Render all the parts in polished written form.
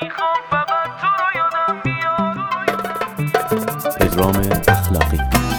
میخوام فقط تو رو یادم بیاد. پدرام اخلاقی.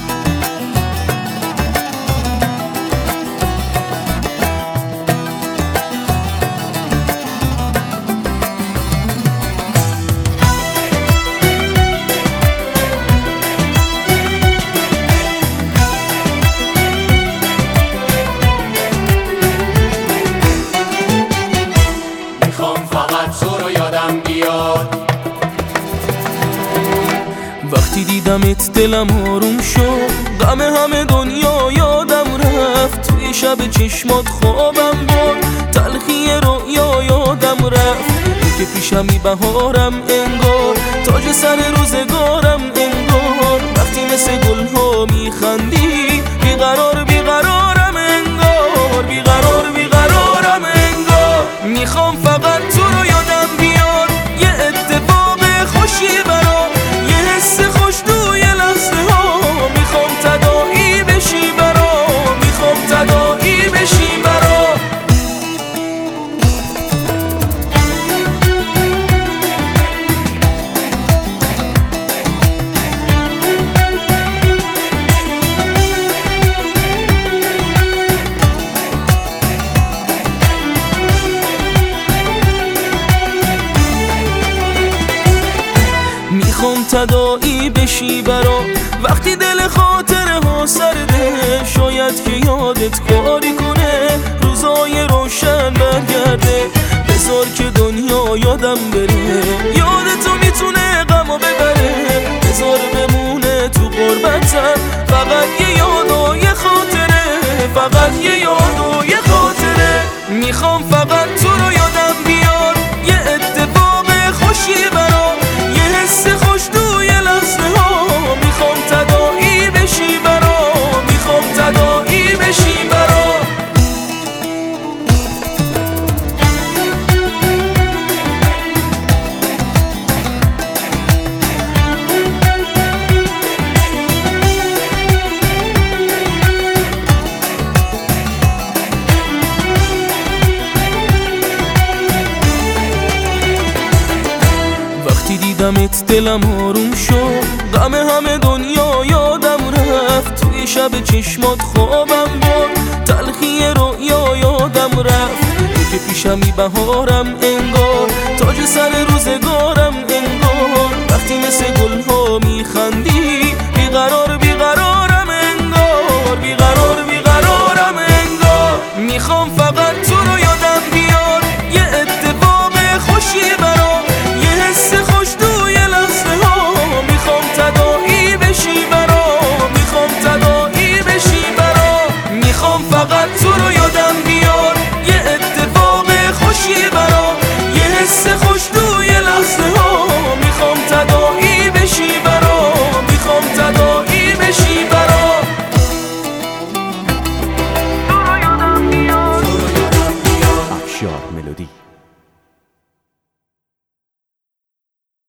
وقتی دیدمت دلم آروم شد، غم همه دنیا یادم رفت. توی شب چشمات خوابم برد، تلخی رویا یادم رفت. این که پیشمی بهارم انگار، تاج سر روزگارم انگار. وقتی مثل گلها میخندی، بیقرار بیقرارم انگار، بیقرار بیقرارم انگار. میخوام فقط تو رو یادم بیاد، یه اتفاق خوشی برام، یه حس خوش توی لحظه ها. میخوام تداعی بشی برام، میخوام تداعی بشی برام. میخوام تداعی بشی برام، وقتی دل خاطره ها سرده. شاید که یادت کاری کنه، روزای روشن برگرده. بذار که دنیا یادم بره، یادتو میتونه غمو ببره. بذار بمونه تو غربتم، فقط یه یاد و یه خاطره، فقط یه یاد و یه خاطره. میخوام فقط تو رو یادم بیاد، یه اتفاق خوشی برام، یه حس خوش توی لحظه ها. میخوام تداعی بشی برام، میخوام تداعی بشی برام. وقتی دیدمت دلم آروم شد، غم همه دنیا یادم رفت. توی شب چشمات خوابم برد، تلخی رویا یادم رفت. این که پیشمی بهارم انگار، تاج سر